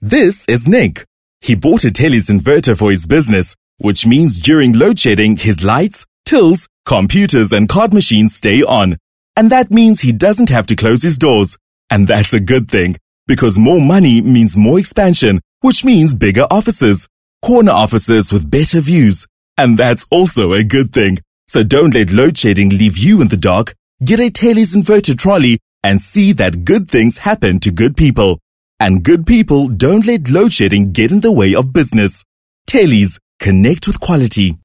This is Nick. He bought a Telis inverter for his business, which means during load shedding, his lights, tills, computers and card machines stay on. And that means he doesn't have to close his doors. And that's a good thing, because more money means more expansion, which means bigger offices, corner offices with better views. And that's also a good thing. So don't let load shedding leave you in the dark. Get a Telis inverter trolley and see that good things happen to good people. And good people don't let load shedding get in the way of business. Telis, connect with quality.